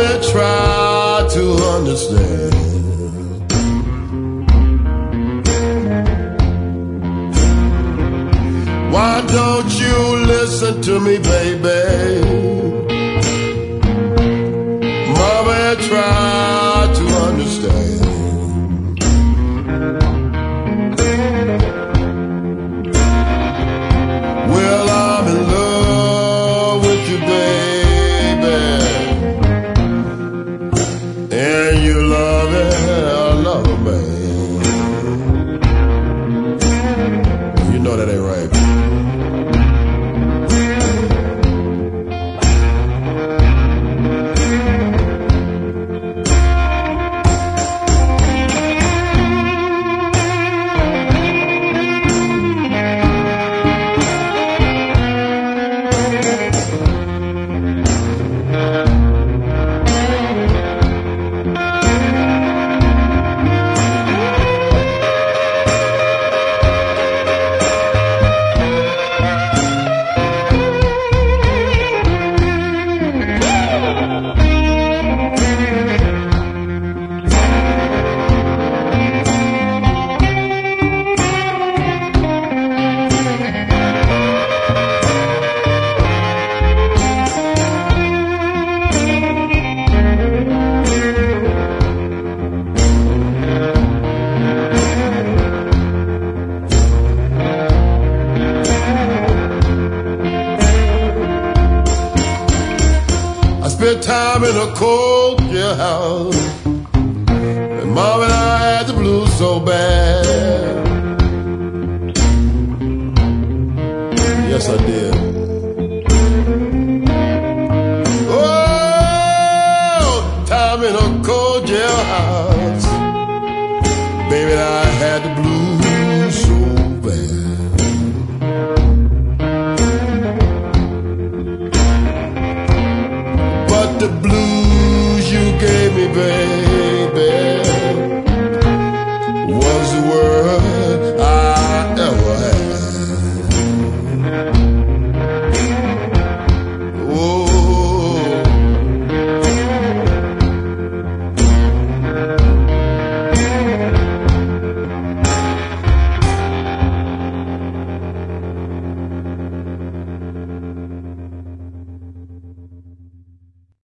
Mommy tried to understand. Why don't you listen to me, baby? Mommy tried to understand. Well, I'm in love with you, baby, and you love it, I love it, man. You know that ain't right. Spent time in a cold jailhouse, and Mom and I had the blues so bad. Yes, I did. Oh, time in a cold jailhouse, baby, I had the blues.